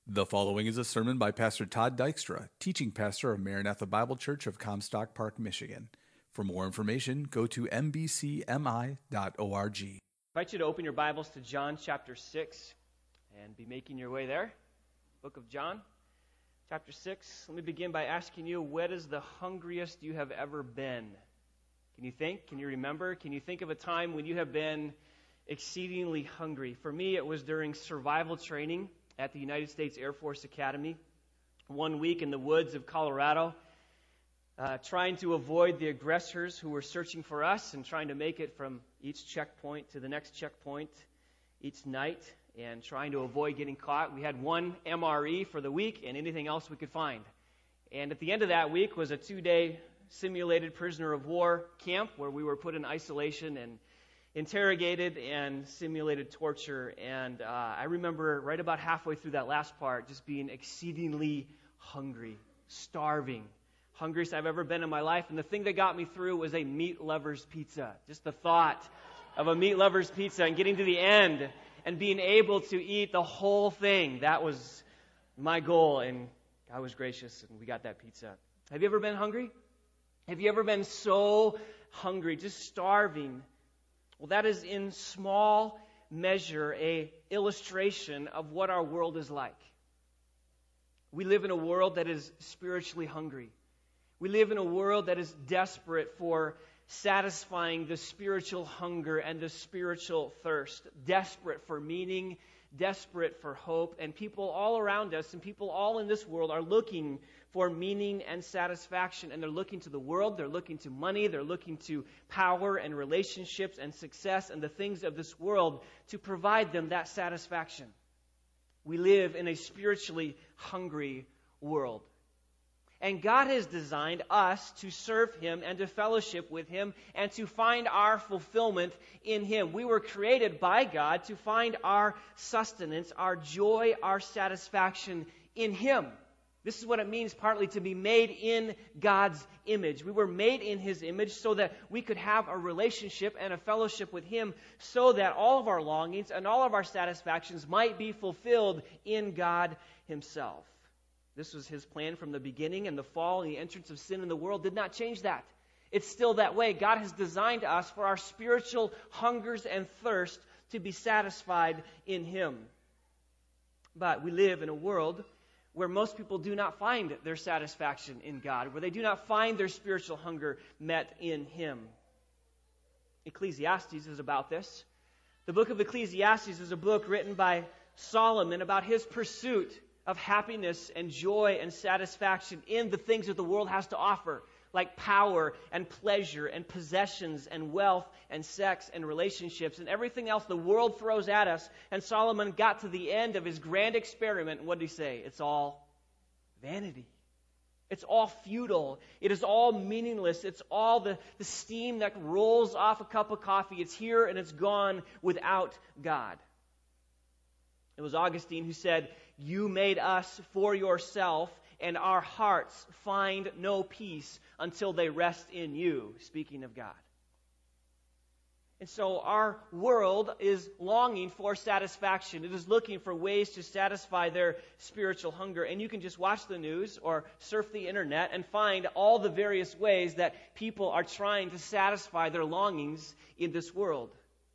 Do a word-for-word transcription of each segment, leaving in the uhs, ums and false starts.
The following is a sermon by Pastor Todd Dykstra, teaching pastor of Maranatha Bible Church of Comstock Park, Michigan. For more information, go to m b c m i dot org. I invite you to open your Bibles to John chapter six and be making your way there. Book of John, chapter six. Let me begin by asking you, what is the hungriest you have ever been? Can you think? Can you remember? Can you think of a time when you have been exceedingly hungry? For me, it was during survival training at the United States Air Force Academy. One week in the woods of Colorado, uh, trying to avoid the aggressors who were searching for us and trying to make it from each checkpoint to the next checkpoint each night and trying to avoid getting caught. We had one M R E for the week and anything else we could find. And at the end of that week was a two-day simulated prisoner of war camp where we were put in isolation and interrogated and simulated torture. And uh, I remember right about halfway through that last part just being exceedingly hungry, starving, hungriest I've ever been in my life. And the thing that got me through was a meat lover's pizza. Just the thought of a meat lover's pizza and getting to the end and being able to eat the whole thing. That was my goal, and God was gracious, and we got that pizza. Have you ever been hungry? Have you ever been so hungry, just starving? Well, that is in small measure a illustration of what our world is like. We live in a world that is spiritually hungry. We live in a world that is desperate for satisfying the spiritual hunger and the spiritual thirst, desperate for meaning, desperate for hope, and people all around us and people all in this world are looking for meaning and satisfaction, and they're looking to the world, they're looking to money, they're looking to power and relationships and success and the things of this world to provide them that satisfaction. We live in a spiritually hungry world. And God has designed us to serve Him and to fellowship with Him and to find our fulfillment in Him. We were created by God to find our sustenance, our joy, our satisfaction in Him. This is what it means partly to be made in God's image. We were made in His image so that we could have a relationship and a fellowship with Him so that all of our longings and all of our satisfactions might be fulfilled in God Himself. This was His plan from the beginning, and the fall and the entrance of sin in the world did not change that. It's still that way. God has designed us for our spiritual hungers and thirst to be satisfied in Him. But we live in a world where most people do not find their satisfaction in God, where they do not find their spiritual hunger met in Him. Ecclesiastes is about this. The book of Ecclesiastes is a book written by Solomon about his pursuit of happiness and joy and satisfaction in the things that the world has to offer, like power and pleasure and possessions and wealth and sex and relationships and everything else the world throws at us. And Solomon got to the end of his grand experiment, and what did he say? It's all vanity. It's all futile. It is all meaningless. It's all the, the steam that rolls off a cup of coffee. It's here and it's gone without God. It was Augustine who said, "You made us for yourself, and our hearts find no peace until they rest in you," speaking of God. And so our world is longing for satisfaction. It is looking for ways to satisfy their spiritual hunger. And you can just watch the news or surf the internet and find all the various ways that people are trying to satisfy their longings in this world.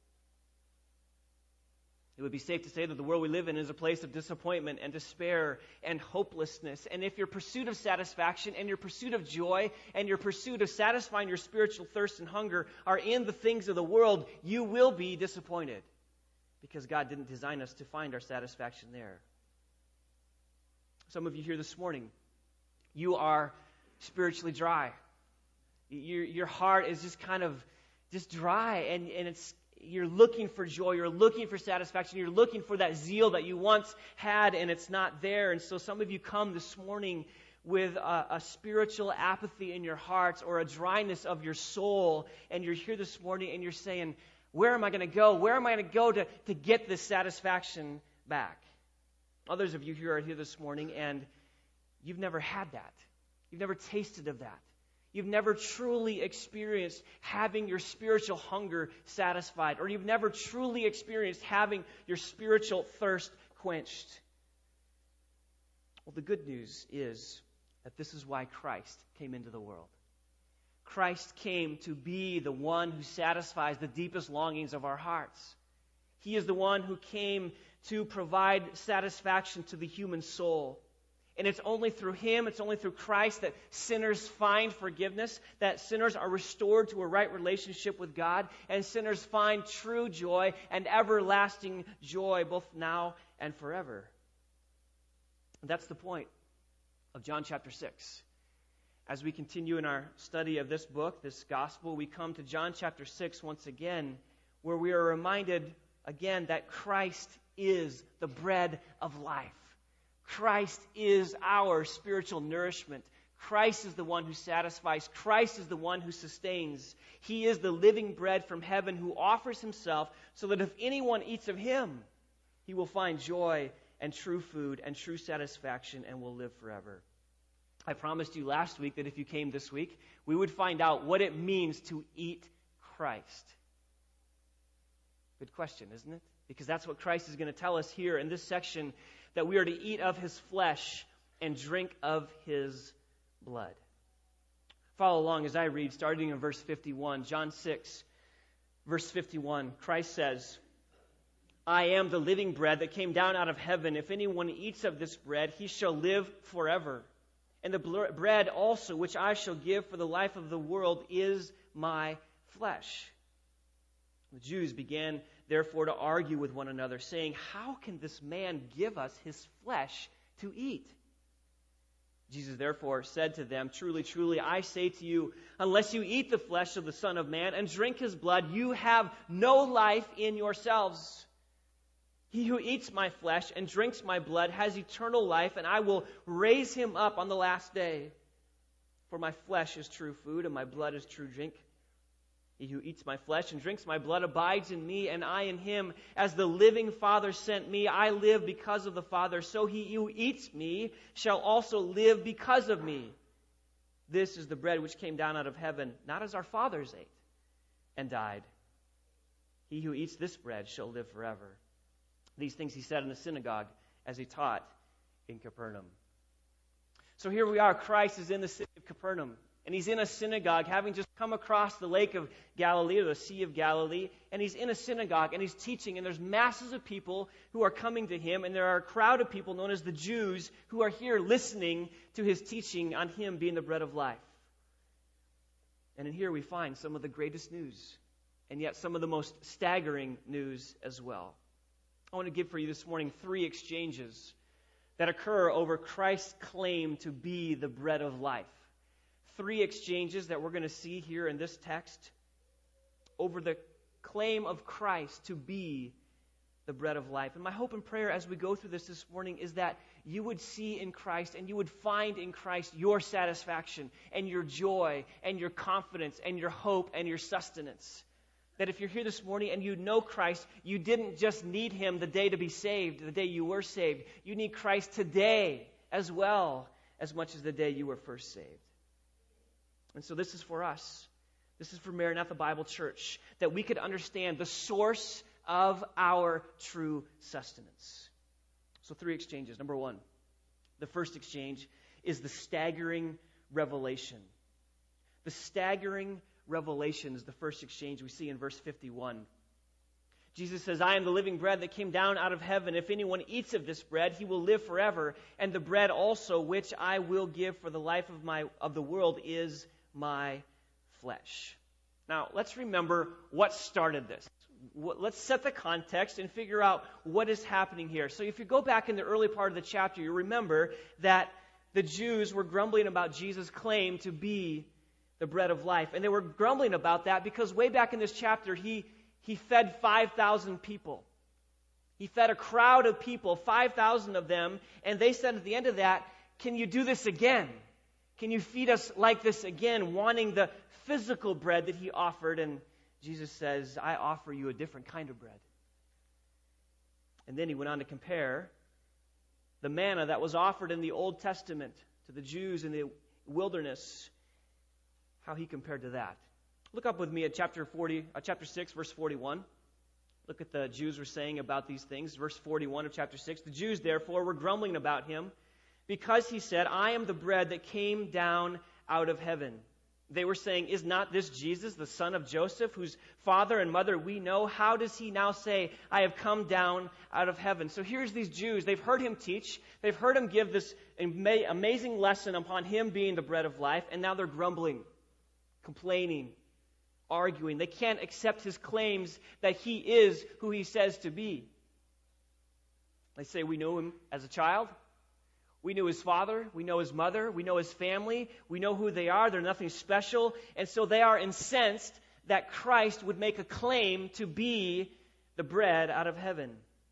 It would be safe to say that the world we live in is a place of disappointment and despair and hopelessness. And if your pursuit of satisfaction and your pursuit of joy and your pursuit of satisfying your spiritual thirst and hunger are in the things of the world, you will be disappointed because God didn't design us to find our satisfaction there. Some of you here this morning, you are spiritually dry. Your, your heart is just kind of just dry, and, and it's you're looking for joy, you're looking for satisfaction, you're looking for that zeal that you once had, and it's not there. And so some of you come this morning with a, a spiritual apathy in your hearts or a dryness of your soul, and you're here this morning and you're saying, where am I going to go? Where am I going to go to, to get this satisfaction back? Others of you here are here this morning and you've never had that. You've never tasted of that. You've never truly experienced having your spiritual hunger satisfied, or you've never truly experienced having your spiritual thirst quenched. Well, the good news is that this is why Christ came into the world. Christ came to be the one who satisfies the deepest longings of our hearts. He is the one who came to provide satisfaction to the human soul. And it's only through Him, it's only through Christ that sinners find forgiveness, that sinners are restored to a right relationship with God, and sinners find true joy and everlasting joy both now and forever. And that's the point of John chapter six. As we continue in our study of this book, this gospel, we come to John chapter six once again, where we are reminded again that Christ is the bread of life. Christ is our spiritual nourishment. Christ is the one who satisfies. Christ is the one who sustains. He is the living bread from heaven who offers Himself so that if anyone eats of Him, he will find joy and true food and true satisfaction and will live forever. I promised you last week that if you came this week, we would find out what it means to eat Christ. Good question, isn't it? Because that's what Christ is going to tell us here in this section, that we are to eat of His flesh and drink of His blood. Follow along as I read, starting in verse fifty-one. John six, verse fifty-one. Christ says, I am the living bread that came down out of heaven. If anyone eats of this bread, he shall live forever. And the bread also which I shall give for the life of the world is my flesh. The Jews began therefore to argue with one another, saying, how can this man give us his flesh to eat? Jesus therefore said to them, truly, truly, I say to you, unless you eat the flesh of the Son of Man and drink His blood, you have no life in yourselves. He who eats my flesh and drinks my blood has eternal life, and I will raise him up on the last day. For my flesh is true food, and my blood is true drink. He who eats my flesh and drinks my blood abides in me, and I in him. As the living Father sent me, I live because of the Father. So he who eats me shall also live because of me. This is the bread which came down out of heaven, not as our fathers ate and died. He who eats this bread shall live forever. These things he said in the synagogue as he taught in Capernaum. So here we are. Christ is in the city of Capernaum. And he's in a synagogue, having just come across the lake of Galilee, or the Sea of Galilee. And he's in a synagogue, and he's teaching. And there's masses of people who are coming to him. And there are a crowd of people known as the Jews who are here listening to his teaching on him being the bread of life. And in here we find some of the greatest news, and yet some of the most staggering news as well. I want to give for you this morning three exchanges that occur over Christ's claim to be the bread of life. Three exchanges that we're going to see here in this text over the claim of Christ to be the bread of life. And my hope and prayer as we go through this this morning is that you would see in Christ and you would find in Christ your satisfaction and your joy and your confidence and your hope and your sustenance. That if you're here this morning and you know Christ, you didn't just need Him the day to be saved, the day you were saved. You need Christ today as well, as much as the day you were first saved. And so this is for us. This is for Maranatha Bible Church, that we could understand the source of our true sustenance. So three exchanges. Number one, the first exchange is the staggering revelation. The staggering revelation is the first exchange we see in verse fifty-one. Jesus says, I am the living bread that came down out of heaven. If anyone eats of this bread, he will live forever. And the bread also, which I will give for the life of my of the world, is my flesh. Now, let's remember what started this. Let's set the context and figure out what is happening here. So if you go back in the early part of the chapter, you remember that the Jews were grumbling about Jesus' claim to be the bread of life. And they were grumbling about that because way back in this chapter, he, he fed five thousand people. He fed a crowd of people, five thousand of them, and they said at the end of that, can you do this again? Can you feed us like this again, wanting the physical bread that he offered? And Jesus says, I offer you a different kind of bread. And then he went on to compare the manna that was offered in the Old Testament to the Jews in the wilderness, how he compared to that. Look up with me at chapter forty, uh, chapter six, verse forty-one. Look at the Jews were saying about these things. Verse forty-one of chapter six. The Jews, therefore, were grumbling about him, because he said, I am the bread that came down out of heaven. They were saying, is not this Jesus, the son of Joseph, whose father and mother we know? How does he now say, I have come down out of heaven? So here's these Jews. They've heard him teach. They've heard him give this ama- amazing lesson upon him being the bread of life. And now they're grumbling, complaining, arguing. They can't accept his claims that he is who he says to be. They say, we know him as a child. We knew his father, we know his mother, we know his family, we know who they are, they're nothing special, and so they are incensed that Christ would make a claim to be the bread out of heaven.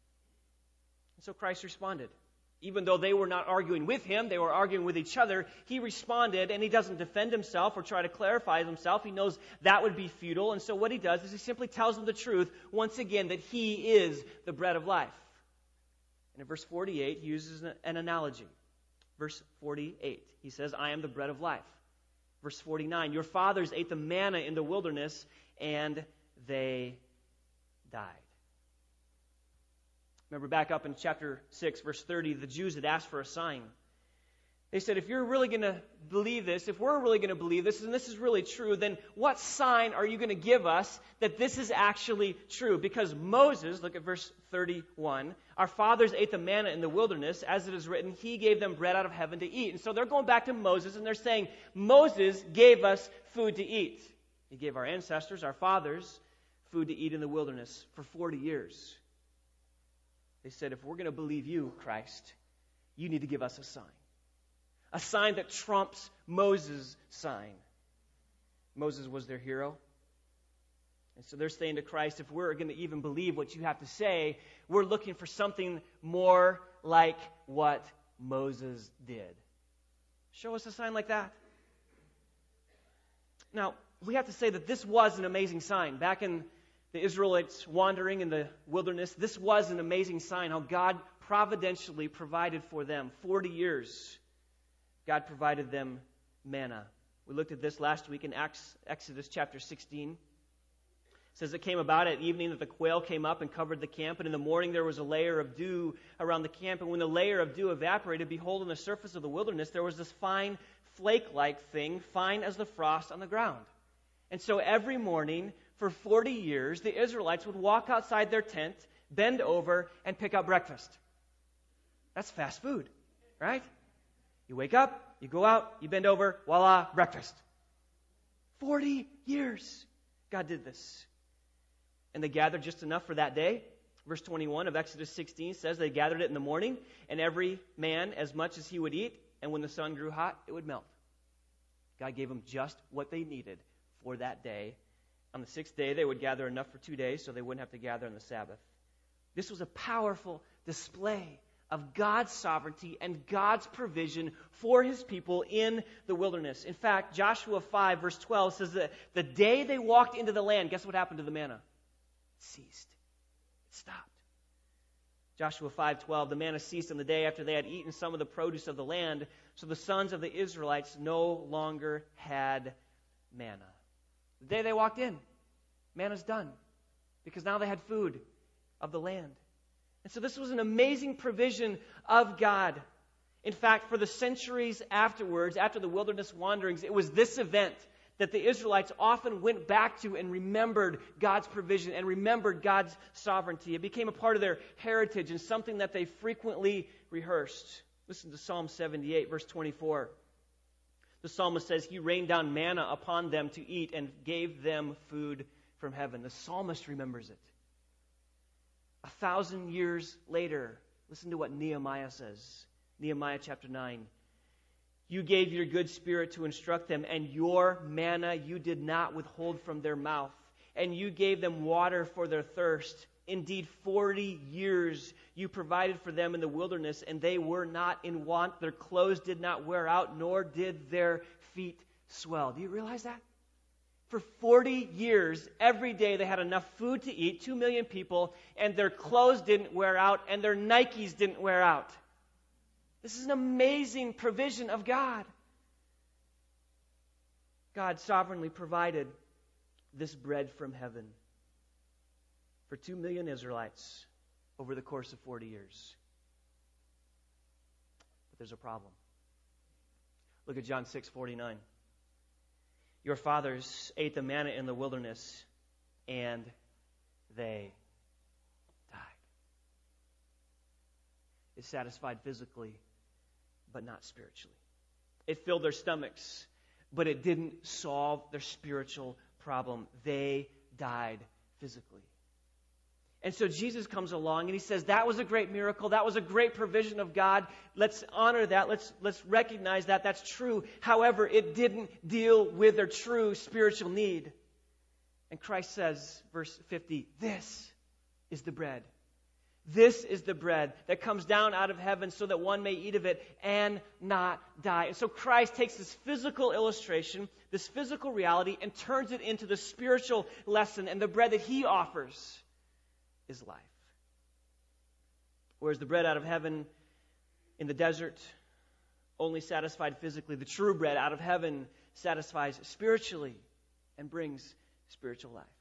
And so Christ responded. Even though they were not arguing with him, they were arguing with each other, he responded, and he doesn't defend himself or try to clarify himself. He knows that would be futile, and so what he does is he simply tells them the truth, once again, that he is the bread of life. And in verse forty-eight, he uses an analogy. Verse forty-eight, he says, I am the bread of life. Verse forty-nine, your fathers ate the manna in the wilderness, and they died. Remember back up in chapter six, verse thirty, the Jews had asked for a sign. They said, if you're really going to believe this, if we're really going to believe this, and this is really true, then what sign are you going to give us that this is actually true? Because Moses, look at verse thirty-one, our fathers ate the manna in the wilderness, as it is written, he gave them bread out of heaven to eat. And so they're going back to Moses, and they're saying, Moses gave us food to eat. He gave our ancestors, our fathers, food to eat in the wilderness for forty years. They said, if we're going to believe you, Christ, you need to give us a sign. A sign that trumps Moses' sign. Moses was their hero. And so they're saying to Christ, if we're going to even believe what you have to say, we're looking for something more like what Moses did. Show us a sign like that. Now, we have to say that this was an amazing sign. Back in the Israelites wandering in the wilderness, this was an amazing sign how God providentially provided for them forty years. God provided them manna. We looked at this last week in Acts, Exodus chapter sixteen. It says it came about at evening that the quail came up and covered the camp, and in the morning there was a layer of dew around the camp, and when the layer of dew evaporated, behold, on the surface of the wilderness there was this fine flake-like thing, fine as the frost on the ground. And so every morning for forty years, the Israelites would walk outside their tent, bend over, and pick up breakfast. That's fast food, right? You wake up, you go out, you bend over, voila, breakfast. Forty years God did this. And they gathered just enough for that day. Verse twenty-one of Exodus sixteen says they gathered it in the morning, and every man as much as he would eat, and when the sun grew hot, it would melt. God gave them just what they needed for that day. On the sixth day, they would gather enough for two days, so they wouldn't have to gather on the Sabbath. This was a powerful display of God's sovereignty and God's provision for his people in the wilderness. In fact, Joshua five, verse twelve says that the day they walked into the land, guess what happened to the manna? It ceased. It stopped. Joshua five twelve, the manna ceased on the day after they had eaten some of the produce of the land, so the sons of the Israelites no longer had manna. The day they walked in, manna's done, because now they had food of the land. And so this was an amazing provision of God. In fact, for the centuries afterwards, after the wilderness wanderings, it was this event that the Israelites often went back to and remembered God's provision and remembered God's sovereignty. It became a part of their heritage and something that they frequently rehearsed. Listen to Psalm seventy-eight, verse twenty-four. The psalmist says, he rained down manna upon them to eat and gave them food from heaven. The psalmist remembers it. A thousand years later, listen to what Nehemiah says. Nehemiah chapter nine. You gave your good spirit to instruct them, and your manna you did not withhold from their mouth. And you gave them water for their thirst. Indeed, forty years you provided for them in the wilderness, and they were not in want. Their clothes did not wear out, nor did their feet swell. Do you realize that? For forty years, every day they had enough food to eat, two million people, and their clothes didn't wear out, and their Nikes didn't wear out. This is an amazing provision of God. God sovereignly provided this bread from heaven for two million Israelites over the course of forty years. The there's a problem. Look at John six forty-nine. Your fathers ate the manna in the wilderness, and they died. It satisfied physically, but not spiritually. It filled their stomachs, but it didn't solve their spiritual problem. They died physically. And so Jesus comes along and he says, that was a great miracle. That was a great provision of God. Let's honor that. Let's, let's recognize that. That's true. However, it didn't deal with their true spiritual need. And Christ says, verse fifty, this is the bread. This is the bread that comes down out of heaven so that one may eat of it and not die. And so Christ takes this physical illustration, this physical reality, and turns it into the spiritual lesson. And the bread that he offers is life. Whereas the bread out of heaven in the desert only satisfied physically, the true bread out of heaven satisfies spiritually and brings spiritual life.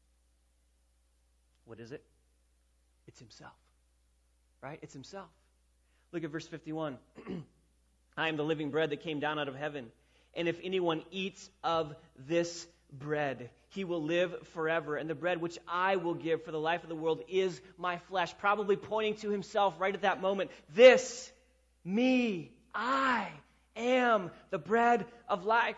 What is it? It's himself. Right? It's himself. Look at verse fifty-one. I am the living bread that came down out of heaven. And if anyone eats of this bread, he will live forever. And the bread which I will give for the life of the world is my flesh. Probably pointing to himself right at that moment. This, me, I am the bread of life.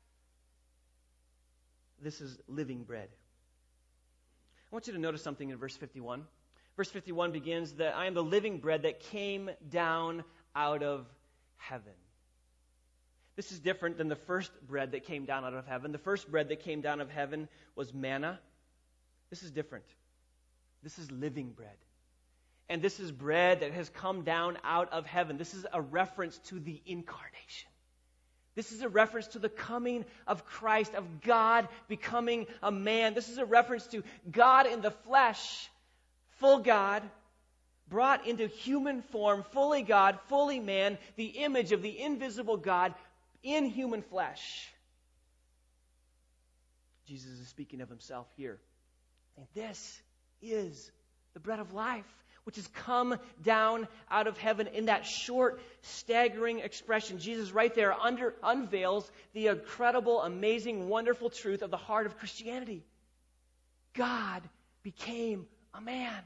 This is living bread. I want you to notice something in verse fifty-one. Verse fifty-one begins that I am the living bread that came down out of heaven. This is different than the first bread that came down out of heaven. The first bread that came down out of heaven was manna. This is different. This is living bread. And this is bread that has come down out of heaven. This is a reference to the incarnation. This is a reference to the coming of Christ, of God becoming a man. This is a reference to God in the flesh, full God, brought into human form, fully God, fully man, the image of the invisible God in human flesh. Jesus is speaking of himself here. And this is the bread of life, which has come down out of heaven. In that short, staggering expression, Jesus right there under, unveils the incredible, amazing, wonderful truth of the heart of Christianity. God became a man.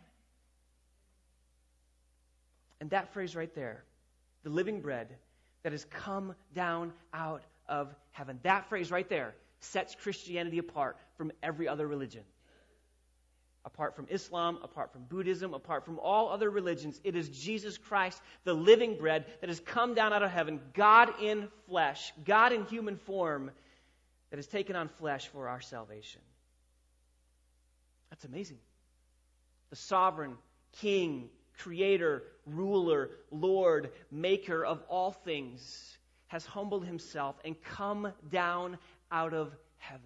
And that phrase right there, the living bread that has come down out of heaven, that phrase right there sets Christianity apart from every other religion. Apart from Islam, apart from Buddhism, apart from all other religions, it is Jesus Christ, the living bread that has come down out of heaven, God in flesh, God in human form, that has taken on flesh for our salvation. That's amazing. The sovereign King, Creator, Ruler, Lord, Maker of all things, has humbled himself and come down out of heaven.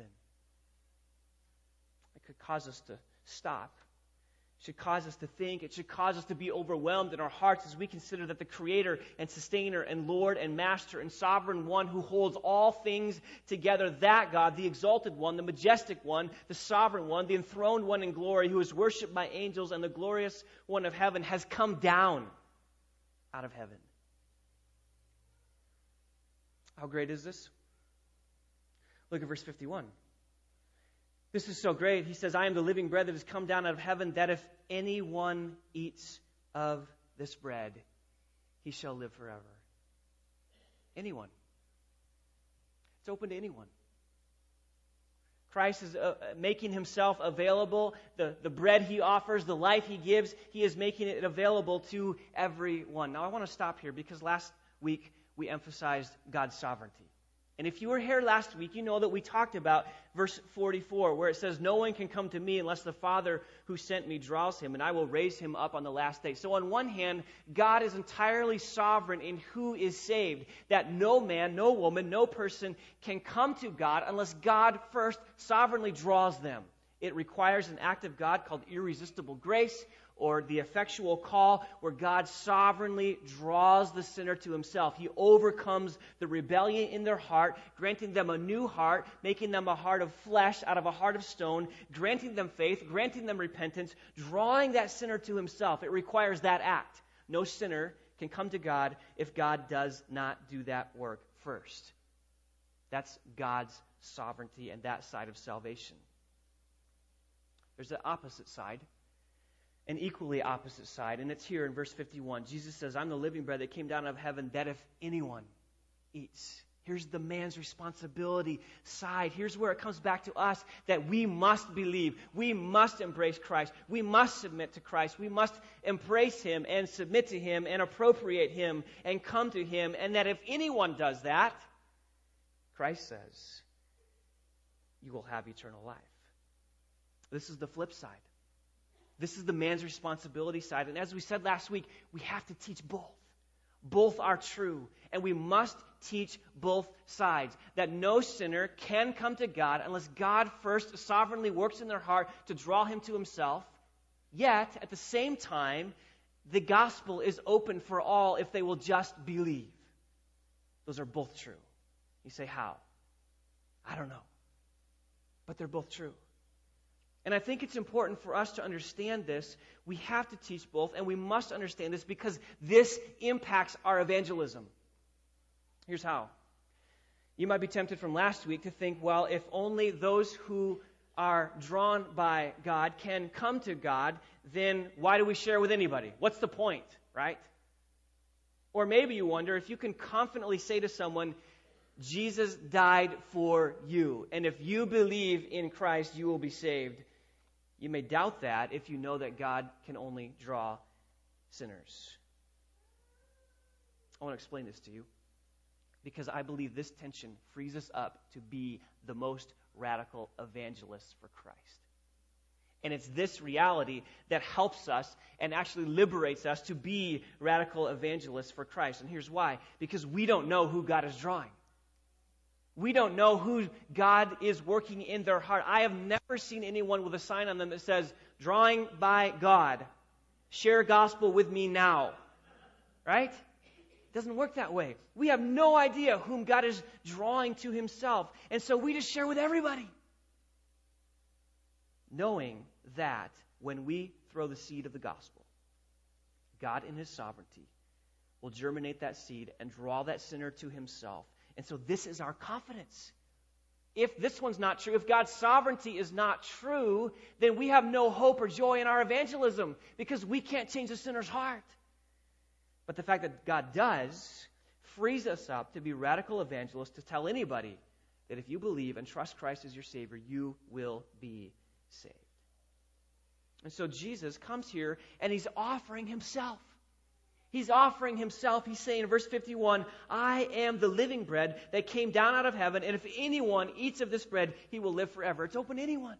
It could cause us to stop. It should cause us to think. It should cause us to be overwhelmed in our hearts as we consider that the Creator and Sustainer and Lord and Master and Sovereign One who holds all things together, that God, the exalted One, the majestic One, the Sovereign One, the enthroned One in glory, who is worshipped by angels and the glorious One of heaven, has come down out of heaven. How great is this? Look at verse fifty-one. This is so great. He says, I am the living bread that has come down out of heaven, that if anyone eats of this bread, he shall live forever. Anyone. It's open to anyone. Christ is uh, making himself available. The, the bread he offers, the life he gives, he is making it available to everyone. Now I want to stop here because last week we emphasized God's sovereignty. And if you were here last week, you know that we talked about verse forty-four, where it says, no one can come to me unless the Father who sent me draws him, and I will raise him up on the last day. So on one hand, God is entirely sovereign in who is saved, that no man, no woman, no person can come to God unless God first sovereignly draws them. It requires an act of God called irresistible grace, or the effectual call, where God sovereignly draws the sinner to himself. He overcomes the rebellion in their heart, granting them a new heart, making them a heart of flesh out of a heart of stone, granting them faith, granting them repentance, drawing that sinner to himself. It requires that act. No sinner can come to God if God does not do that work first. That's God's sovereignty and that side of salvation. There's the opposite side, an equally opposite side, and it's here in verse fifty-one. Jesus says, I'm the living bread that came down out of heaven, that if anyone eats. Here's the man's responsibility side. Here's where it comes back to us, that we must believe. We must embrace Christ. We must submit to Christ. We must embrace Him and submit to Him and appropriate Him and come to Him. And that if anyone does that, Christ says, you will have eternal life. This is the flip side. This is the man's responsibility side. And as we said last week, we have to teach both. Both are true. And we must teach both sides. That no sinner can come to God unless God first sovereignly works in their heart to draw him to Himself. Yet, at the same time, the gospel is open for all if they will just believe. Those are both true. You say, how? I don't know. But they're both true. And I think it's important for us to understand this. We have to teach both, and we must understand this because this impacts our evangelism. Here's how. You might be tempted from last week to think, well, if only those who are drawn by God can come to God, then why do we share with anybody? What's the point, right? Or maybe you wonder if you can confidently say to someone, Jesus died for you, and if you believe in Christ, you will be saved. You may doubt that if you know that God can only draw sinners. I want to explain this to you because I believe this tension frees us up to be the most radical evangelists for Christ. And it's this reality that helps us and actually liberates us to be radical evangelists for Christ. And here's why. Because we don't know who God is drawing. We don't know who God is working in their heart. I have never seen anyone with a sign on them that says, drawing by God. Share gospel with me now. Right? It doesn't work that way. We have no idea whom God is drawing to Himself. And so we just share with everybody. Knowing that when we throw the seed of the gospel, God in His sovereignty will germinate that seed and draw that sinner to Himself. And so this is our confidence. If this one's not true, if God's sovereignty is not true, then we have no hope or joy in our evangelism because we can't change the sinner's heart. But the fact that God does frees us up to be radical evangelists, to tell anybody that if you believe and trust Christ as your Savior, you will be saved. And so Jesus comes here and He's offering Himself. He's offering Himself. He's saying in verse fifty-one, I am the living bread that came down out of heaven, and if anyone eats of this bread, he will live forever. It's open to anyone.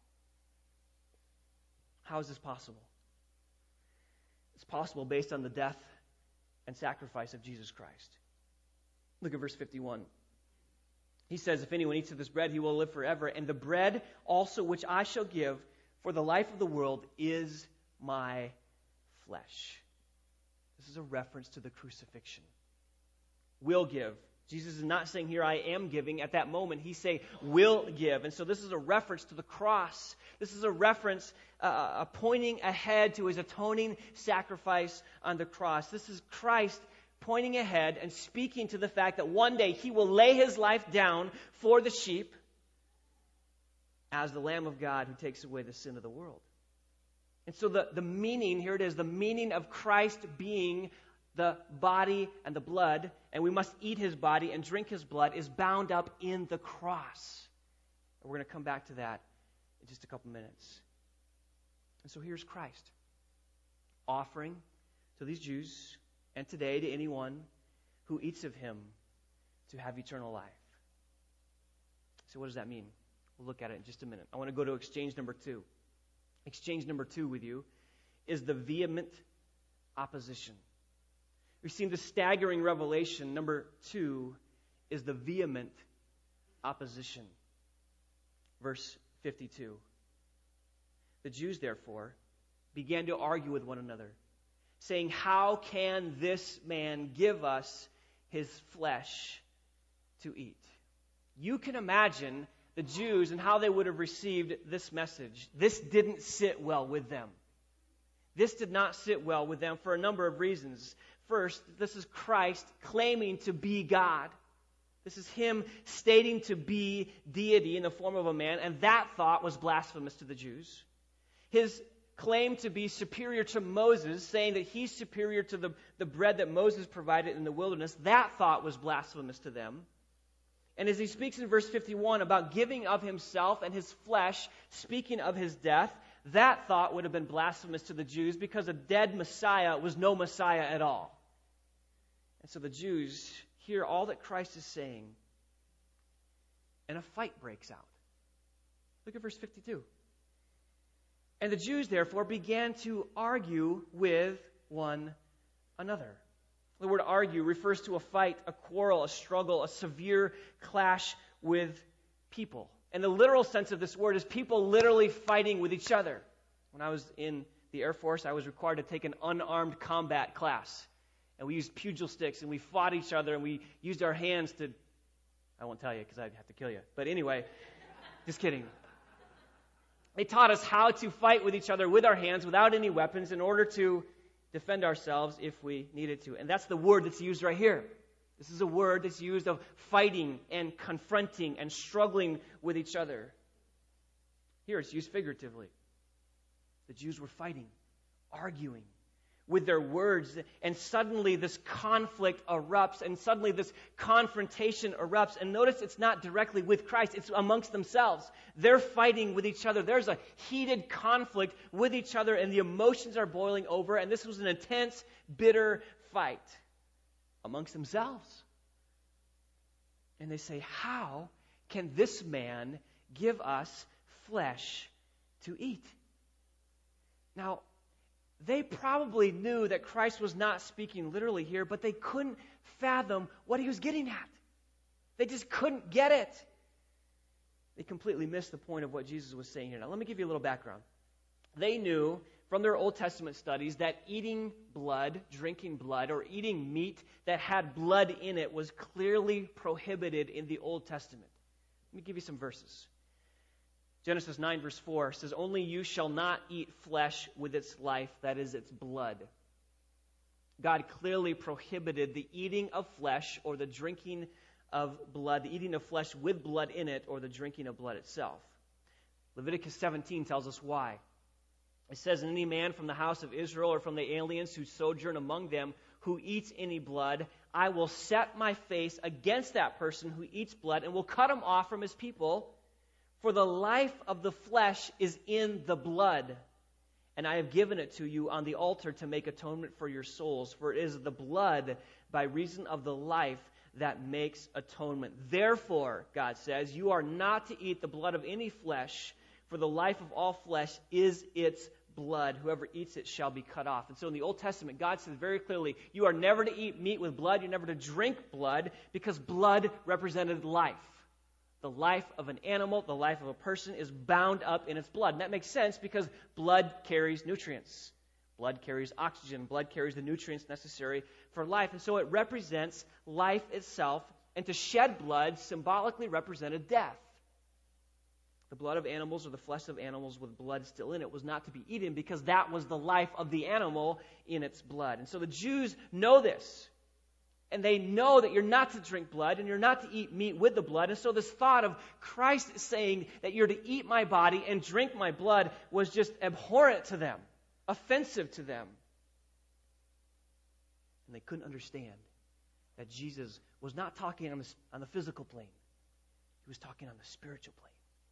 How is this possible? It's possible based on the death and sacrifice of Jesus Christ. Look at verse fifty-one. He says, if anyone eats of this bread, he will live forever. And the bread also which I shall give for the life of the world is my flesh. This is a reference to the crucifixion. Will give. Jesus is not saying here, I am giving. At that moment, He's saying, will give. And so this is a reference to the cross. This is a reference uh, pointing ahead to His atoning sacrifice on the cross. This is Christ pointing ahead and speaking to the fact that one day He will lay His life down for the sheep as the Lamb of God who takes away the sin of the world. And so the, the meaning, here it is, the meaning of Christ being the body and the blood, and we must eat His body and drink His blood, is bound up in the cross. And we're going to come back to that in just a couple minutes. And so here's Christ offering to these Jews and today to anyone who eats of Him to have eternal life. So what does that mean? We'll look at it in just a minute. I want to go to exchange number two. Exchange number two with you is the vehement opposition. We've seen the staggering revelation. Number two is the vehement opposition. Verse fifty-two. The Jews, therefore, began to argue with one another, saying, how can this man give us his flesh to eat? You can imagine the Jews and how they would have received this message. This didn't sit well with them. This did not sit well with them for a number of reasons. First, this is Christ claiming to be God. This is him stating to be deity in the form of a man, and that thought was blasphemous to the Jews. His claim to be superior to Moses, saying that he's superior to the, the bread that Moses provided in the wilderness, that thought was blasphemous to them. And as he speaks in verse fifty-one about giving of himself and his flesh, speaking of his death, that thought would have been blasphemous to the Jews because a dead Messiah was no Messiah at all. And so the Jews hear all that Christ is saying, and a fight breaks out. Look at verse fifty-two. And the Jews, therefore, began to argue with one another. The word argue refers to a fight, a quarrel, a struggle, a severe clash with people. And the literal sense of this word is people literally fighting with each other. When I was in the Air Force, I was required to take an unarmed combat class. And we used pugil sticks, and we fought each other, and we used our hands to... I won't tell you because I'd have to kill you. But anyway, just kidding. They taught us how to fight with each other with our hands without any weapons in order to defend ourselves if we needed to. And that's the word that's used right here. This is a word that's used of fighting and confronting and struggling with each other. Here it's used figuratively. The Jews were fighting, arguing with their words, and suddenly this conflict erupts, and suddenly this confrontation erupts. And notice it's not directly with Christ, it's amongst themselves. They're fighting with each other. There's a heated conflict with each other, and the emotions are boiling over, and this was an intense, bitter fight amongst themselves. And they say, how can this man give us flesh to eat? Now, they probably knew that Christ was not speaking literally here, but they couldn't fathom what he was getting at. They just couldn't get it. They completely missed the point of what Jesus was saying here. Now, let me give you a little background. They knew from their Old Testament studies that eating blood, drinking blood, or eating meat that had blood in it was clearly prohibited in the Old Testament. Let me give you some verses. Genesis nine verse four says, only you shall not eat flesh with its life, that is, its blood. God clearly prohibited the eating of flesh or the drinking of blood, the eating of flesh with blood in it or the drinking of blood itself. Leviticus seventeen tells us why. It says, and any man from the house of Israel or from the aliens who sojourn among them who eats any blood, I will set my face against that person who eats blood and will cut him off from his people. For the life of the flesh is in the blood, and I have given it to you on the altar to make atonement for your souls. For it is the blood by reason of the life that makes atonement. Therefore, God says, you are not to eat the blood of any flesh, for the life of all flesh is its blood. Whoever eats it shall be cut off. And so in the Old Testament, God says very clearly, you are never to eat meat with blood, you're never to drink blood, because blood represented life. The life of an animal, the life of a person is bound up in its blood. And that makes sense because blood carries nutrients. Blood carries oxygen. Blood carries the nutrients necessary for life. And so it represents life itself. And to shed blood symbolically represented death. The blood of animals or the flesh of animals with blood still in it was not to be eaten because that was the life of the animal in its blood. And so the Jews know this. And they know that you're not to drink blood and you're not to eat meat with the blood. And so this thought of Christ saying that you're to eat my body and drink my blood was just abhorrent to them, offensive to them. And they couldn't understand that Jesus was not talking on the, on the physical plane. He was talking on the spiritual plane.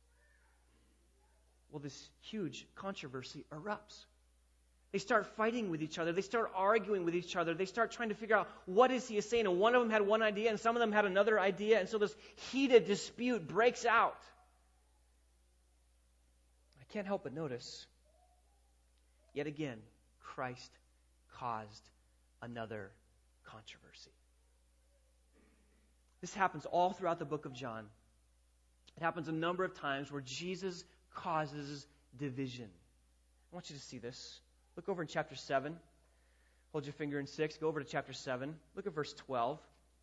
Well, this huge controversy erupts. They start fighting with each other. They start arguing with each other. They start trying to figure out what is he saying. And one of them had one idea and some of them had another idea. And so this heated dispute breaks out. I can't help but notice, yet again, Christ caused another controversy. This happens all throughout the book of John. It happens a number of times where Jesus causes division. I want you to see this. Look over in chapter seven. Hold your finger in six. Go over to chapter seven. Look at verse twelve.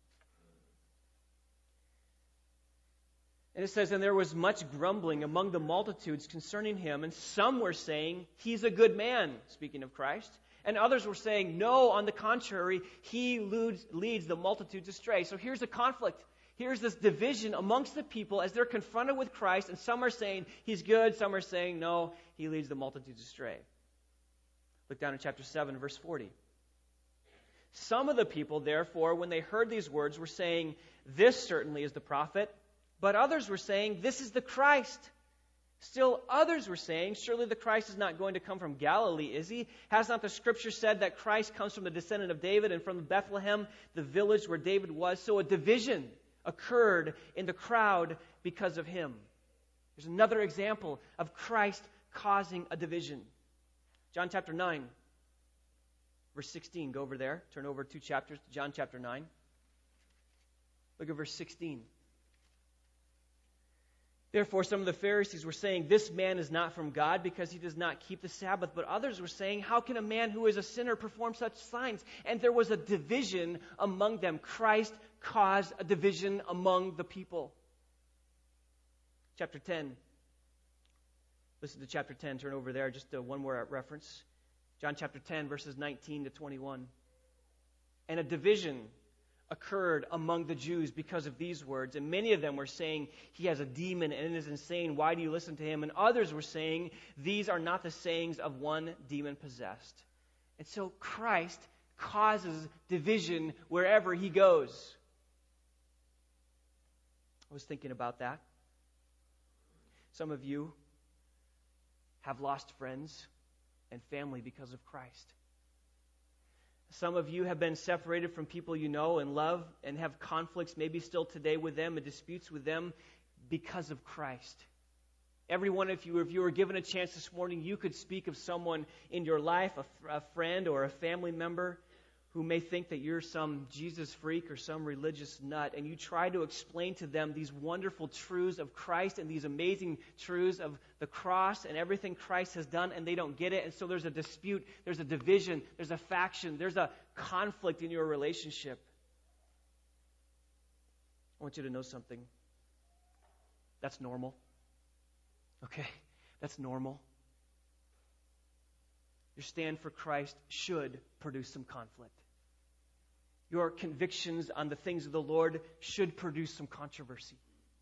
And it says, and there was much grumbling among the multitudes concerning him, and some were saying, he's a good man, speaking of Christ. And others were saying, no, on the contrary, he leads, leads the multitudes astray. So here's a conflict. Here's this division amongst the people as they're confronted with Christ, and some are saying he's good, some are saying no, he leads the multitudes astray. Look down in chapter seven, verse forty. Some of the people, therefore, when they heard these words, were saying, this certainly is the prophet, but others were saying, this is the Christ. Still others were saying, surely the Christ is not going to come from Galilee, is he? Has not the Scripture said that Christ comes from the descendant of David and from Bethlehem, the village where David was? So a division occurred in the crowd because of him. There's another example of Christ causing a division. John chapter nine, verse sixteen. Go over there. Turn over two chapters to John chapter nine. Look at verse sixteen. Therefore, some of the Pharisees were saying, this man is not from God because he does not keep the Sabbath. But others were saying, how can a man who is a sinner perform such signs? And there was a division among them. Christ caused a division among the people. Chapter ten. Listen to chapter ten. Turn over there. Just uh, one more reference. John chapter ten, verses nineteen to twenty-one. And a division occurred among the Jews because of these words. And many of them were saying, he has a demon and is insane. Why do you listen to him? And others were saying, these are not the sayings of one demon-possessed. And so Christ causes division wherever he goes. I was thinking about that. Some of you have lost friends and family because of Christ. Some of you have been separated from people you know and love and have conflicts maybe still today with them and disputes with them because of Christ. Every one of you, if you were given a chance this morning, you could speak of someone in your life, a, a friend or a family member who may think that you're some Jesus freak or some religious nut, and you try to explain to them these wonderful truths of Christ and these amazing truths of the cross and everything Christ has done, and they don't get it. And so there's a dispute, there's a division, there's a faction, there's a conflict in your relationship. I want you to know something. That's normal. Okay? That's normal. Your stand for Christ should produce some conflict. Your convictions on the things of the Lord should produce some controversy.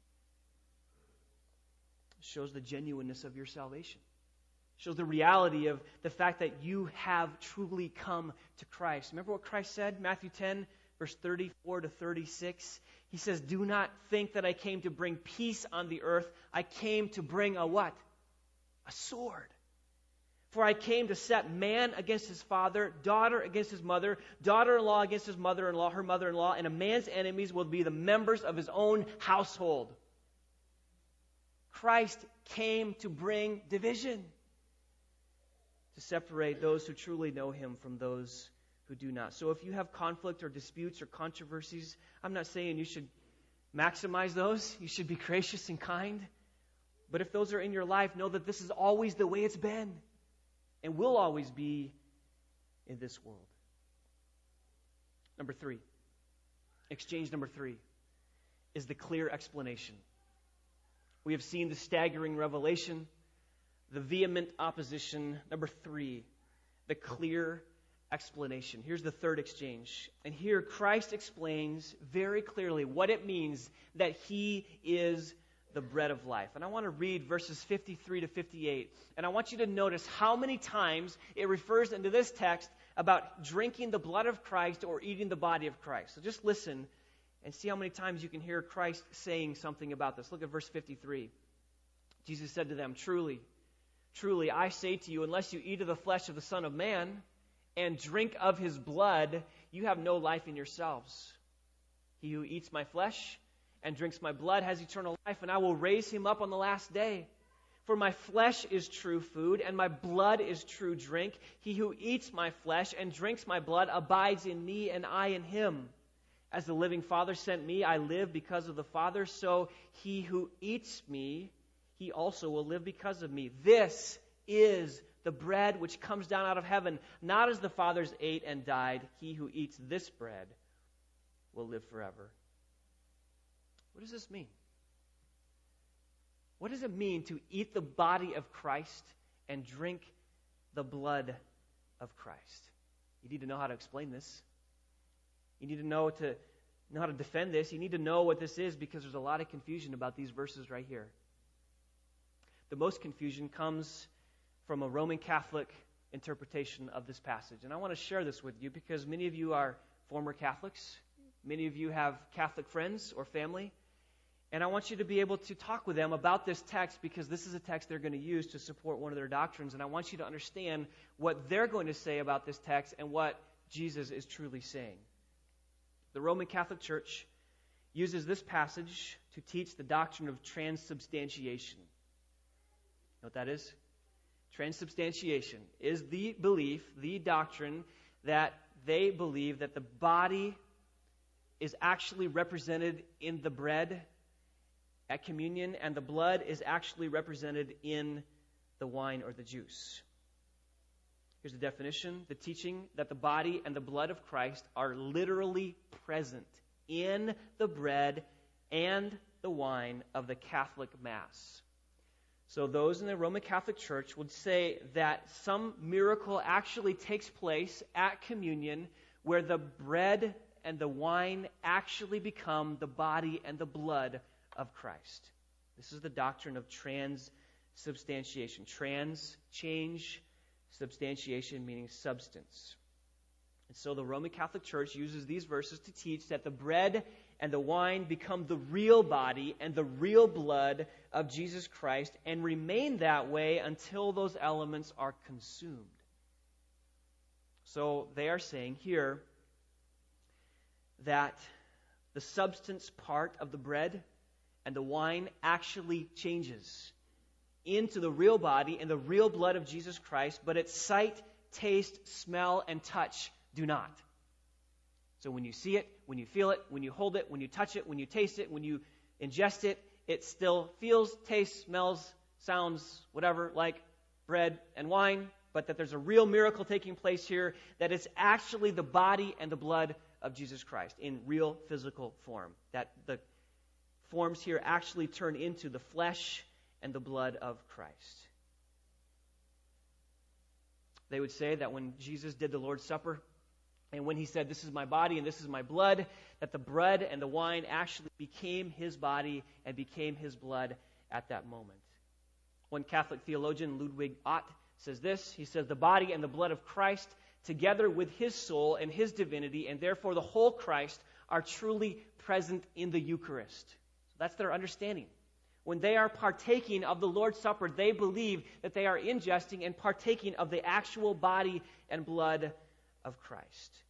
It shows the genuineness of your salvation. It shows the reality of the fact that you have truly come to Christ. Remember what Christ said, Matthew ten, verse thirty-four to thirty-six? He says, do not think that I came to bring peace on the earth. I came to bring a what? A sword. For I came to set man against his father, daughter against his mother, daughter-in-law against his mother-in-law, her mother-in-law, and a man's enemies will be the members of his own household. Christ came to bring division, to separate those who truly know him from those who do not. So if you have conflict or disputes or controversies, I'm not saying you should maximize those. You should be gracious and kind. But if those are in your life, know that this is always the way it's been. And will always be in this world. Number three, exchange number three, is the clear explanation. We have seen the staggering revelation, the vehement opposition. Number three, the clear explanation. Here's the third exchange. And here Christ explains very clearly what it means that he is the bread of life. And I want to read verses fifty-three to fifty-eight. And I want you to notice how many times it refers into this text about drinking the blood of Christ or eating the body of Christ. So just listen and see how many times you can hear Christ saying something about this. Look at verse fifty-three. Jesus said to them, Truly, truly, I say to you, unless you eat of the flesh of the Son of Man and drink of his blood, you have no life in yourselves. He who eats my flesh and drinks my blood has eternal life, and I will raise him up on the last day. For my flesh is true food, and my blood is true drink. He who eats my flesh and drinks my blood abides in me, and I in him. As the living Father sent me, I live because of the Father, so he who eats me, he also will live because of me. This is the bread which comes down out of heaven, not as the fathers ate and died. He who eats this bread will live forever. What does this mean? What does it mean to eat the body of Christ and drink the blood of Christ. You need to know how to explain this. You need to know to know how to defend this. You need to know what this is, because there's a lot of confusion about these verses right here. The most confusion comes from a Roman Catholic interpretation of this passage. And I want to share this with you because many of you are former Catholics. Many of you have Catholic friends or family. And I want you to be able to talk with them about this text, because this is a text they're going to use to support one of their doctrines. And I want you to understand what they're going to say about this text and what Jesus is truly saying. The Roman Catholic Church uses this passage to teach the doctrine of transubstantiation. You know what that is? Transubstantiation is the belief, the doctrine, that they believe that the body is actually represented in the bread at communion, and the blood is actually represented in the wine or the juice. Here's the definition: the teaching that the body and the blood of Christ are literally present in the bread and the wine of the Catholic Mass. So those in the Roman Catholic Church would say that some miracle actually takes place at communion, where the bread and the wine actually become the body and the blood of Christ. This is the doctrine of transubstantiation. Trans, change, substantiation meaning substance. And so the Roman Catholic Church uses these verses to teach that the bread and the wine become the real body and the real blood of Jesus Christ, and remain that way until those elements are consumed. So they are saying here that the substance part of the bread and the wine actually changes into the real body and the real blood of Jesus Christ, but its sight, taste, smell, and touch do not. So when you see it, when you feel it, when you hold it, when you touch it, when you taste it, when you ingest it, it still feels, tastes, smells, sounds, whatever, like bread and wine, but that there's a real miracle taking place here, that it's actually the body and the blood of Jesus Christ in real physical form. That the forms here actually turn into the flesh and the blood of Christ. They would say that when Jesus did the Lord's Supper, and when he said, "This is my body and this is my blood," that the bread and the wine actually became his body and became his blood at that moment. One Catholic theologian, Ludwig Ott, says this. He says, "The body and the blood of Christ, together with his soul and his divinity, and therefore the whole Christ, are truly present in the Eucharist." So that's their understanding. When they are partaking of the Lord's Supper, they believe that they are ingesting and partaking of the actual body and blood of Christ.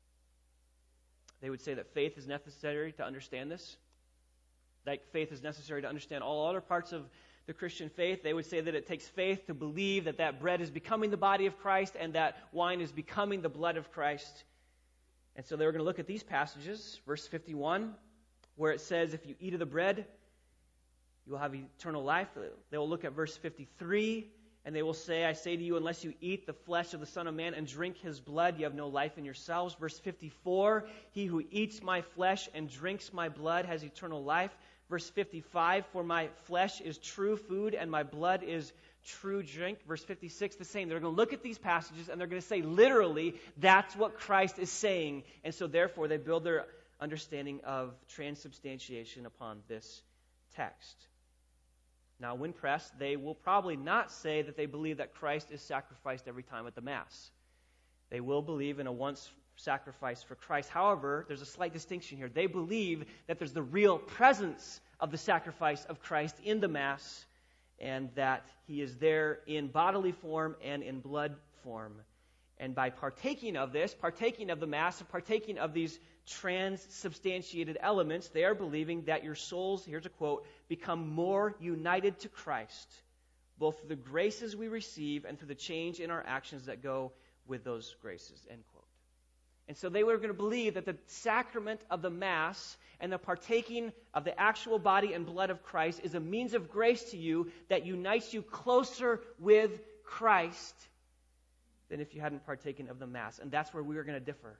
They would say that faith is necessary to understand this. Like faith is necessary to understand all other parts of the Christian faith. They would say that it takes faith to believe that that bread is becoming the body of Christ and that wine is becoming the blood of Christ. And so they were going to look at these passages, verse fifty-one, where it says, "If you eat of the bread, you will have eternal life." They will look at verse fifty-three, and they will say, "I say to you, unless you eat the flesh of the Son of Man and drink his blood, you have no life in yourselves." Verse fifty-four, "He who eats my flesh and drinks my blood has eternal life." Verse fifty-five, "For my flesh is true food and my blood is true drink." Verse fifty-six, the same. They're going to look at these passages and they're going to say, literally, that's what Christ is saying. And so therefore they build their understanding of transubstantiation upon this text. Now, when pressed, they will probably not say that they believe that Christ is sacrificed every time at the Mass. They will believe in a once sacrifice for Christ. However, there's a slight distinction here. They believe that there's the real presence of the sacrifice of Christ in the Mass, and that he is there in bodily form and in blood form. And by partaking of this, partaking of the Mass, and partaking of these transubstantiated elements, they are believing that your souls, here's a quote, become more united to Christ, both through the graces we receive and through the change in our actions that go with those graces, end quote. And so they were going to believe that the sacrament of the Mass and the partaking of the actual body and blood of Christ is a means of grace to you that unites you closer with Christ than if you hadn't partaken of the Mass. And that's where we are going to differ.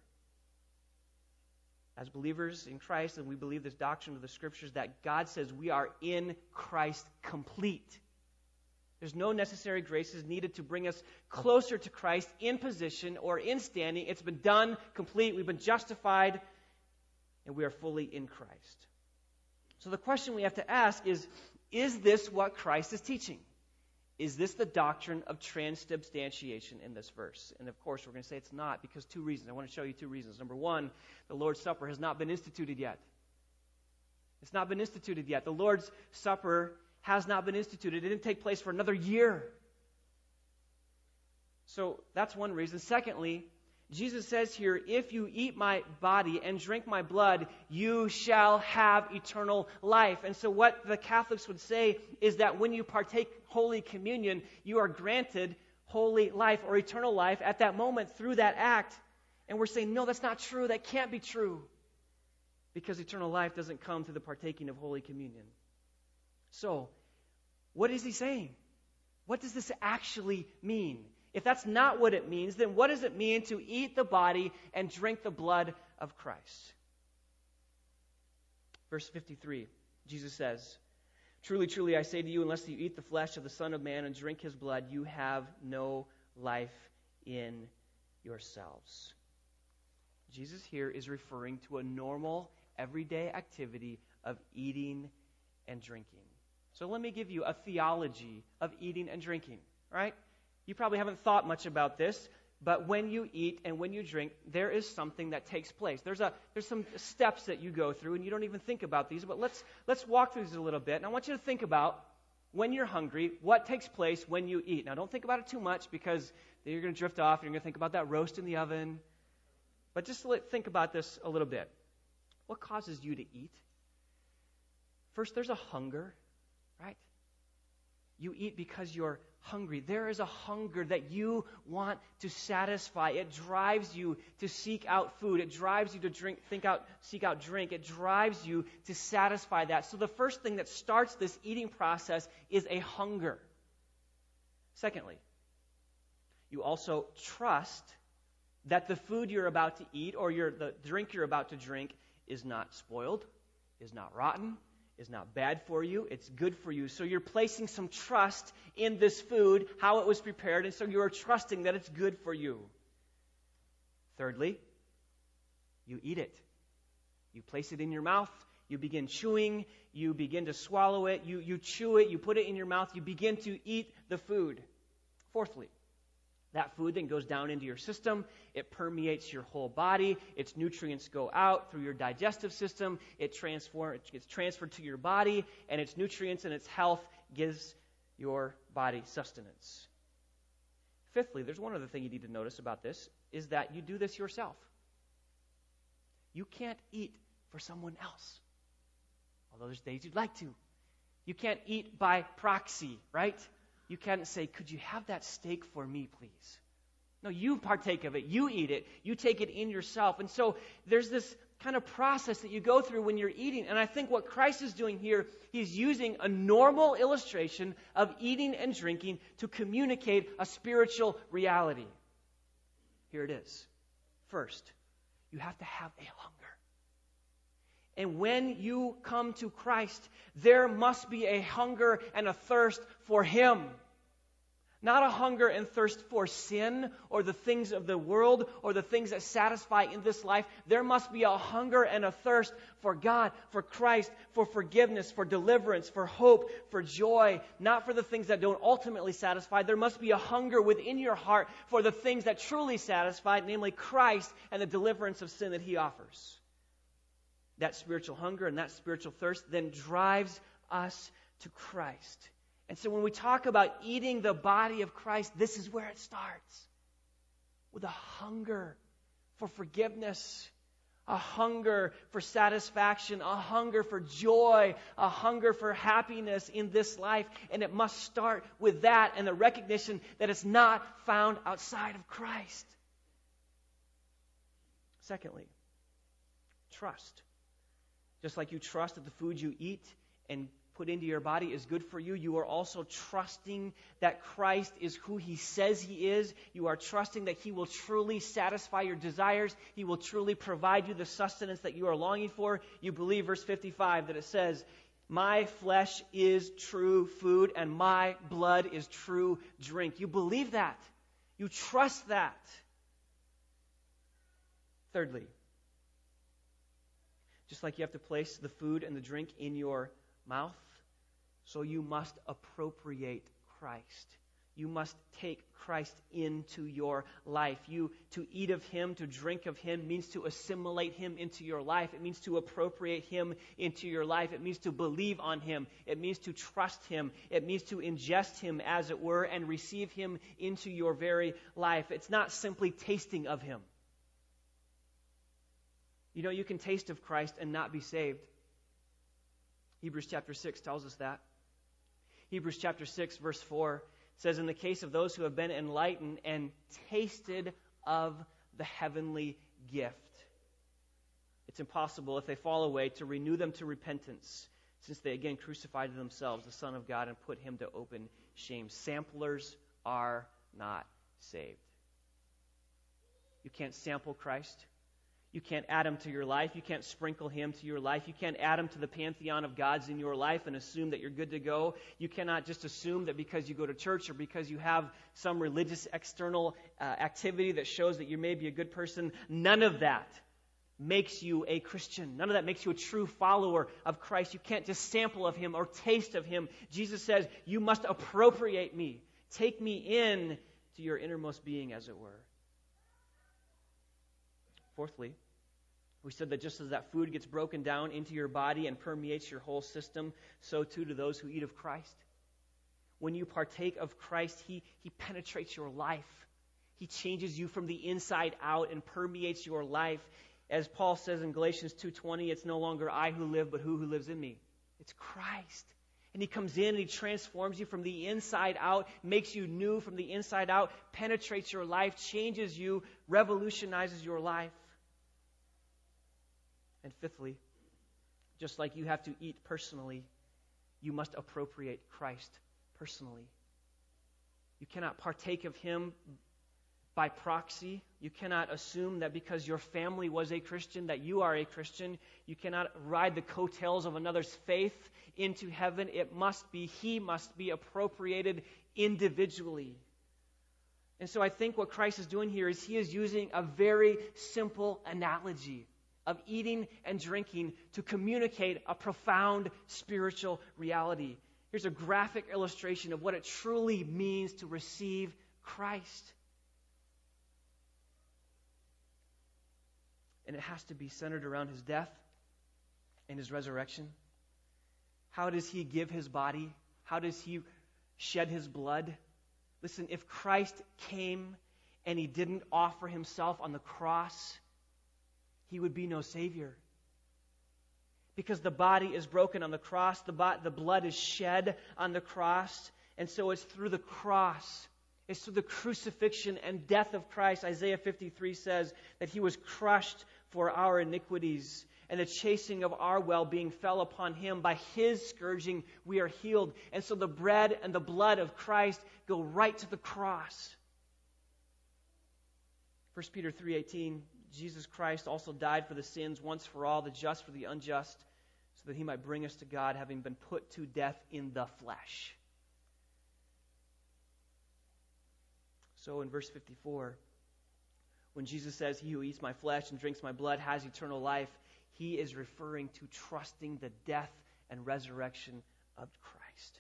As believers in Christ, and we believe this doctrine of the Scriptures, that God says we are in Christ complete. There's no necessary graces needed to bring us closer to Christ in position or in standing. It's been done, complete. We've been justified, and we are fully in Christ. So the question we have to ask is, is this what Christ is teaching? Is this the doctrine of transubstantiation in this verse? And of course, we're going to say it's not, because two reasons. I want to show you two reasons. Number one, the Lord's Supper has not been instituted yet. It's not been instituted yet. The Lord's Supper has not been instituted. It didn't take place for another year. So that's one reason. Secondly, Jesus says here, if you eat my body and drink my blood, you shall have eternal life. And so what the Catholics would say is that when you partake Holy Communion, you are granted holy life or eternal life at that moment through that act. And we're saying, no, that's not true. That can't be true. Because eternal life doesn't come through the partaking of Holy Communion. So, what is he saying? What does this actually mean? If that's not what it means, then what does it mean to eat the body and drink the blood of Christ? Verse fifty-three, Jesus says, "Truly, truly, I say to you, unless you eat the flesh of the Son of Man and drink his blood, you have no life in yourselves." Jesus here is referring to a normal, everyday activity of eating and drinking. So let me give you a theology of eating and drinking, right? You probably haven't thought much about this, but when you eat and when you drink, there is something that takes place. There's a there's some steps that you go through, and you don't even think about these, but let's let's walk through these a little bit. And I want you to think about, when you're hungry, what takes place when you eat. Now, don't think about it too much, because then you're going to drift off, and you're going to think about that roast in the oven. But just let, think about this a little bit. What causes you to eat? First, there's a hunger, right? You eat because you're hungry. There is a hunger that you want to satisfy. It drives you to seek out food. It drives you to drink, think out, seek out drink. It drives you to satisfy that. So the first thing that starts this eating process is a hunger. Secondly, you also trust that the food you're about to eat or your, the drink you're about to drink is not spoiled, is not rotten, is not bad for you, it's good for you. So you're placing some trust in this food, how it was prepared, and so you're trusting that it's good for you. Thirdly, you eat it. You place it in your mouth, you begin chewing, you begin to swallow it, you, you chew it, you put it in your mouth, you begin to eat the food. Fourthly, that food then goes down into your system. It permeates your whole body. Its nutrients go out through your digestive system. It, transform, it gets transferred to your body, and its nutrients and its health gives your body sustenance. Fifthly, there's one other thing you need to notice about this, is that you do this yourself. You can't eat for someone else, although there's days you'd like to. You can't eat by proxy, right? You can't say, could you have that steak for me, please? No, you partake of it. You eat it. You take it in yourself. And so there's this kind of process that you go through when you're eating. And I think what Christ is doing here, he's using a normal illustration of eating and drinking to communicate a spiritual reality. Here it is. First, you have to have a hunger. And when you come to Christ, there must be a hunger and a thirst for Him. Not a hunger and thirst for sin or the things of the world or the things that satisfy in this life. There must be a hunger and a thirst for God, for Christ, for forgiveness, for deliverance, for hope, for joy, not for the things that don't ultimately satisfy. There must be a hunger within your heart for the things that truly satisfy, namely Christ and the deliverance of sin that He offers. That spiritual hunger and that spiritual thirst then drives us to Christ. And so when we talk about eating the body of Christ, this is where it starts. With a hunger for forgiveness, a hunger for satisfaction, a hunger for joy, a hunger for happiness in this life. And it must start with that and the recognition that it's not found outside of Christ. Secondly, trust. Just like you trust that the food you eat and put into your body is good for you, you are also trusting that Christ is who He says He is. You are trusting that He will truly satisfy your desires. He will truly provide you the sustenance that you are longing for. You believe, verse fifty-five, that it says, My flesh is true food and my blood is true drink. You believe that. You trust that. Thirdly, just like you have to place the food and the drink in your mouth, so you must appropriate Christ. You must take Christ into your life. You to eat of Him, to drink of Him, means to assimilate Him into your life. It means to appropriate Him into your life. It means to believe on Him. It means to trust Him. It means to ingest Him, as it were, and receive Him into your very life. It's not simply tasting of Him. You know, you can taste of Christ and not be saved. Hebrews chapter six tells us that. Hebrews chapter six, verse four says, in the case of those who have been enlightened and tasted of the heavenly gift, it's impossible, if they fall away, to renew them to repentance, since they again crucified to themselves the Son of God and put Him to open shame. Samplers are not saved. You can't sample Christ. You can't add Him to your life. You can't sprinkle Him to your life. You can't add Him to the pantheon of gods in your life and assume that you're good to go. You cannot just assume that because you go to church or because you have some religious external uh, activity that shows that you may be a good person. None of that makes you a Christian. None of that makes you a true follower of Christ. You can't just sample of Him or taste of Him. Jesus says, you must appropriate me. Take me in to your innermost being, as it were. Fourthly, we said that just as that food gets broken down into your body and permeates your whole system, so too do those who eat of Christ. When you partake of Christ, He, he penetrates your life. He changes you from the inside out and permeates your life. As Paul says in Galatians two twenty, it's no longer I who live, but who who lives in me. It's Christ. And He comes in and He transforms you from the inside out, makes you new from the inside out, penetrates your life, changes you, revolutionizes your life. And fifthly, just like you have to eat personally, you must appropriate Christ personally. You cannot partake of Him by proxy. You cannot assume that because your family was a Christian that you are a Christian. You cannot ride the coattails of another's faith into heaven. It must be, He must be appropriated individually. And so I think what Christ is doing here is He is using a very simple analogy of eating and drinking to communicate a profound spiritual reality. Here's a graphic illustration of what it truly means to receive Christ. And it has to be centered around His death and His resurrection. How does He give His body? How does He shed His blood? Listen, if Christ came and He didn't offer Himself on the cross, He would be no Savior. Because the body is broken on the cross, the, bo- the blood is shed on the cross, and so it's through the cross, it's through the crucifixion and death of Christ. Isaiah fifty-three says that He was crushed for our iniquities, and the chasing of our well-being fell upon Him. By His scourging we are healed. And so the bread and the blood of Christ go right to the cross. First Peter three eighteen, Jesus Christ also died for the sins once for all, the just for the unjust, so that He might bring us to God, having been put to death in the flesh. So in verse fifty-four, when Jesus says, He who eats my flesh and drinks my blood has eternal life, He is referring to trusting the death and resurrection of Christ.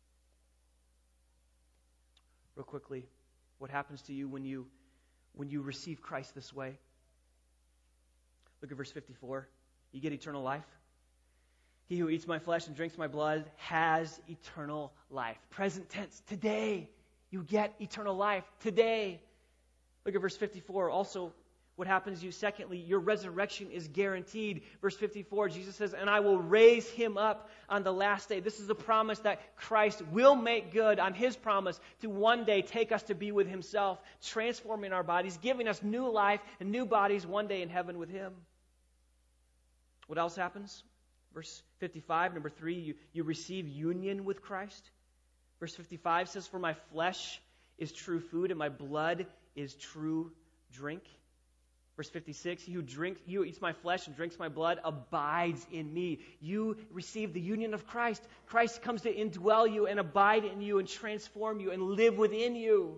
Real quickly, what happens to you when you when you receive Christ this way? Look at verse fifty-four. You get eternal life. He who eats my flesh and drinks my blood has eternal life. Present tense, today. You get eternal life today. Look at verse fifty-four. Also, what happens to you? Secondly, your resurrection is guaranteed. Verse fifty-four, Jesus says, and I will raise him up on the last day. This is a promise that Christ will make good on His promise to one day take us to be with Himself, transforming our bodies, giving us new life and new bodies one day in heaven with Him. What else happens? Verse fifty-five, number three, you, you receive union with Christ. Verse fifty-five says, for my flesh is true food and my blood is true drink. Verse fifty-six, he who drinks, he who eats my flesh and drinks my blood abides in me. You receive the union of Christ. Christ comes to indwell you and abide in you and transform you and live within you.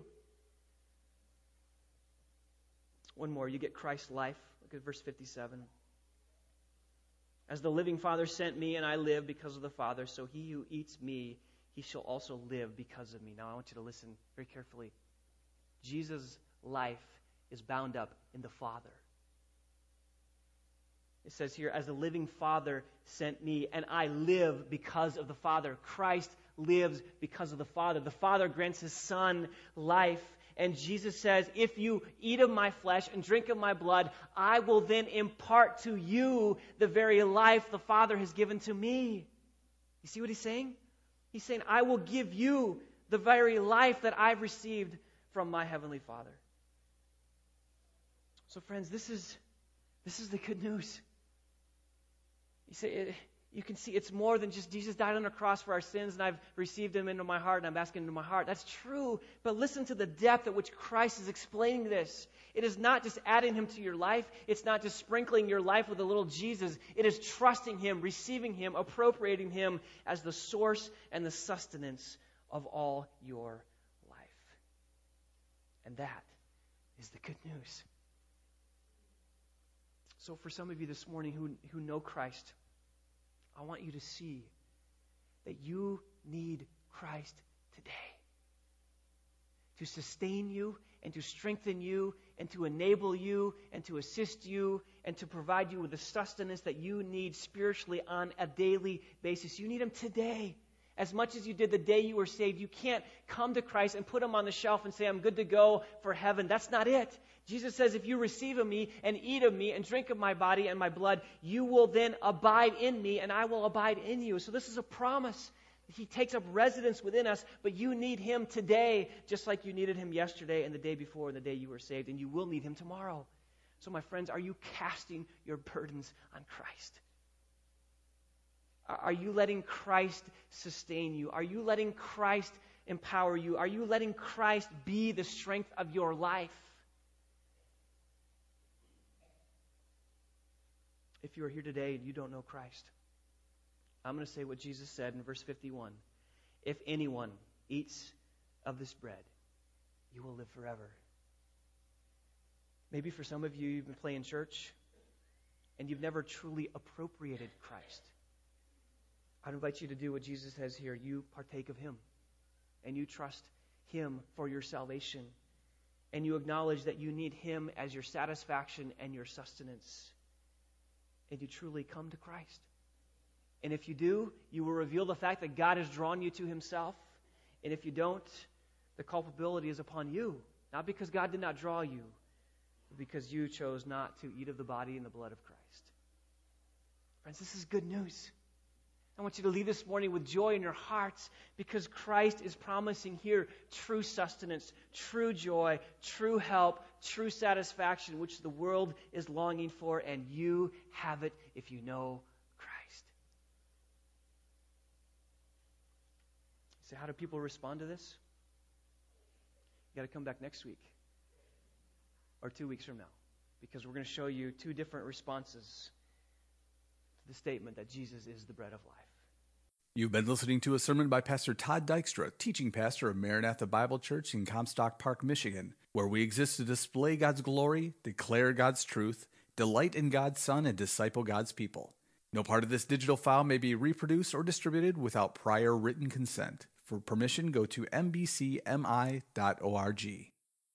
One more, you get Christ's life. Look at verse fifty-seven. As the living Father sent me, and I live because of the Father, so he who eats me, he shall also live because of me. Now I want you to listen very carefully. Jesus' life is bound up in the Father. It says here, as the living Father sent me, and I live because of the Father. Christ lives because of the Father. The Father grants His Son life. And Jesus says, if you eat of my flesh and drink of my blood, I will then impart to you the very life the Father has given to me. You see what He's saying? He's saying, I will give you the very life that I've received from my Heavenly Father. So friends, this is this is the good news. You see, it, you can see it's more than just Jesus died on the cross for our sins and I've received Him into my heart and I'm asking Him into my heart. That's true, but listen to the depth at which Christ is explaining this. It is not just adding Him to your life. It's not just sprinkling your life with a little Jesus. It is trusting Him, receiving Him, appropriating Him as the source and the sustenance of all your life. And that is the good news. So for some of you this morning who, who know Christ, I want you to see that you need Christ today to sustain you and to strengthen you and to enable you and to assist you and to provide you with the sustenance that you need spiritually on a daily basis. You need Him today. As much as you did the day you were saved, you can't come to Christ and put Him on the shelf and say, I'm good to go for heaven. That's not it. Jesus says, if you receive of me and eat of me and drink of my body and my blood, you will then abide in me and I will abide in you. So this is a promise. He takes up residence within us, but you need Him today, just like you needed Him yesterday and the day before and the day you were saved, and you will need Him tomorrow. So my friends, are you casting your burdens on Christ? Are you letting Christ sustain you? Are you letting Christ empower you? Are you letting Christ be the strength of your life? If you are here today and you don't know Christ, I'm going to say what Jesus said in verse fifty-one. If anyone eats of this bread, you will live forever. Maybe for some of you, you've been playing church and you've never truly appropriated Christ. I'd invite you to do what Jesus says here. You partake of Him, and you trust Him for your salvation, and you acknowledge that you need Him as your satisfaction and your sustenance, and you truly come to Christ. And if you do, you will reveal the fact that God has drawn you to Himself, and if you don't, the culpability is upon you, not because God did not draw you, but because you chose not to eat of the body and the blood of Christ. Friends, this is good news. I want you to leave this morning with joy in your hearts because Christ is promising here true sustenance, true joy, true help, true satisfaction, which the world is longing for, and you have it if you know Christ. So how do people respond to this? You got to come back next week or two weeks from now because we're going to show you two different responses to the statement that Jesus is the bread of life. You've been listening to a sermon by Pastor Todd Dykstra, teaching pastor of Maranatha Bible Church in Comstock Park, Michigan, where we exist to display God's glory, declare God's truth, delight in God's Son, and disciple God's people. No part of this digital file may be reproduced or distributed without prior written consent. For permission, go to m b c m i dot org.